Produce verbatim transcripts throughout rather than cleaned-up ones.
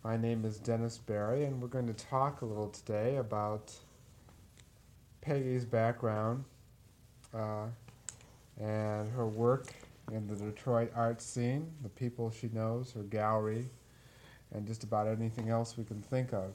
My name is Dennis Barry, and we're going to talk a little today about Peggy's background uh, and her work in the Detroit art scene, the people she knows, her gallery, and just about anything else we can think of.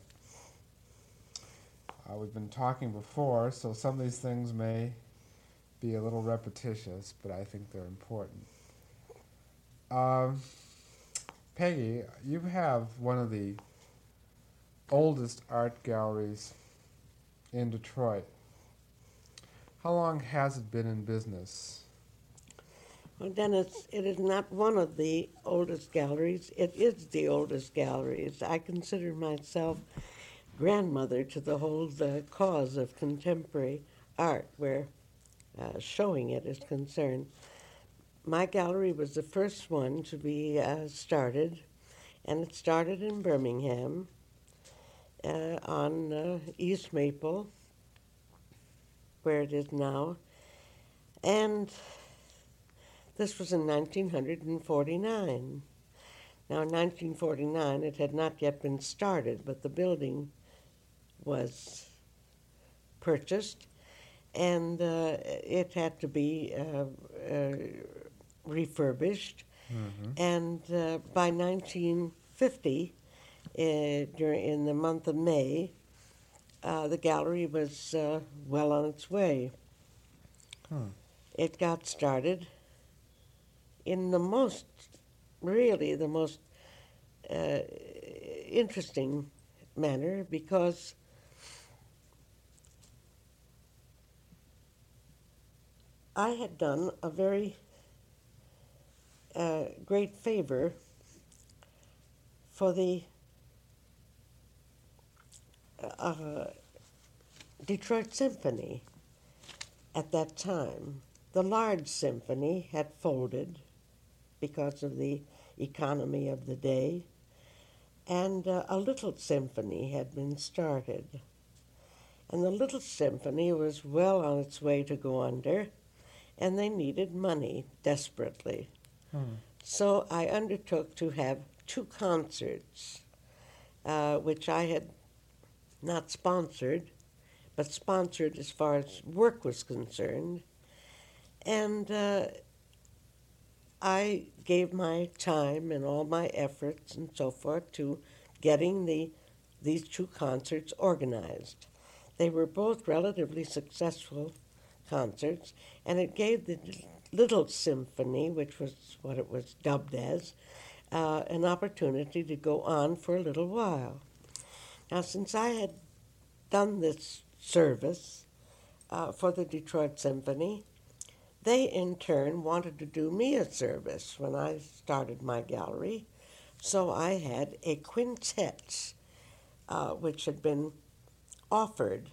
Uh, we've been talking before, so some of these things may be a little repetitious, but I think they're important. Um, Peggy, you have one of the oldest art galleries in Detroit. How long has it been in business? Well, Dennis, it is not one of the oldest galleries. It is the oldest galleries. I consider myself grandmother to the whole uh, cause of contemporary art, where uh, showing it is concerned. My gallery was the first one to be uh, started, and it started in Birmingham uh, on uh, East Maple, where it is now. And this was in nineteen forty-nine. Now, in nineteen forty-nine, it had not yet been started, but the building was purchased, and uh, it had to be uh, uh, refurbished. Mm-hmm. And uh, by nineteen fifty, uh, during in the month of May, uh, the gallery was uh, well on its way. Hmm. It got started in the most, really the most uh, interesting manner, because I had done a very uh, great favor for the uh, Detroit Symphony at that time. The large symphony had folded because of the economy of the day, and uh, a little symphony had been started. And the little symphony was well on its way to go under, and they needed money desperately. Hmm. So I undertook to have two concerts, uh, which I had not sponsored, but sponsored as far as work was concerned. And uh, I gave my time and all my efforts and so forth to getting the these two concerts organized. They were both relatively successful concerts, and it gave the Little Symphony, which was what it was dubbed as, uh, an opportunity to go on for a little while. Now, since I had done this service uh, for the Detroit Symphony, they in turn wanted to do me a service when I started my gallery. So I had a quintet, uh, which had been offered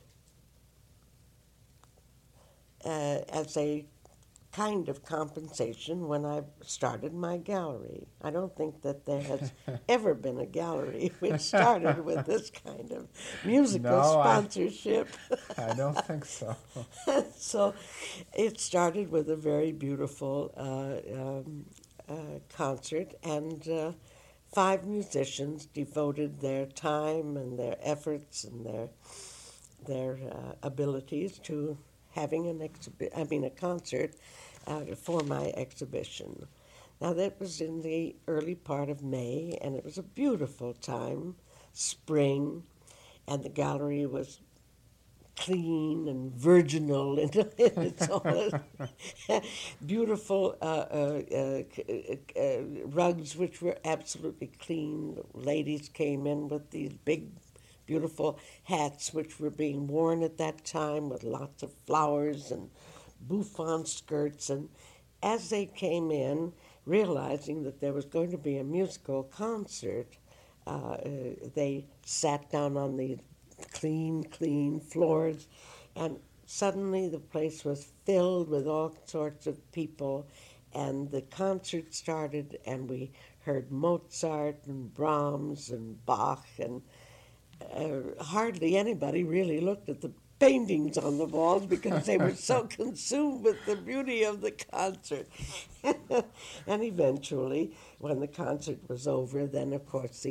uh, as a kind of compensation when I started my gallery. I don't think that there has ever been a gallery which started with this kind of musical No, I- sponsorship. I don't think so. So it started with a very beautiful uh, um, uh, concert, and uh, five musicians devoted their time and their efforts and their their uh, abilities to having an exhibi- I mean a concert uh, for my exhibition. Now that was in the early part of May, and it was a beautiful time, spring, and the gallery was clean and virginal in its all beautiful uh, uh, uh, uh, rugs, which were absolutely clean. Ladies came in with these big, beautiful hats, which were being worn at that time with lots of flowers and bouffant skirts. And as they came in, realizing that there was going to be a musical concert, uh, they sat down on the clean, clean floors, and suddenly the place was filled with all sorts of people, and the concert started, and we heard Mozart and Brahms and Bach, and uh, hardly anybody really looked at the paintings on the walls because they were so consumed with the beauty of the concert. And eventually, when the concert was over, then of course the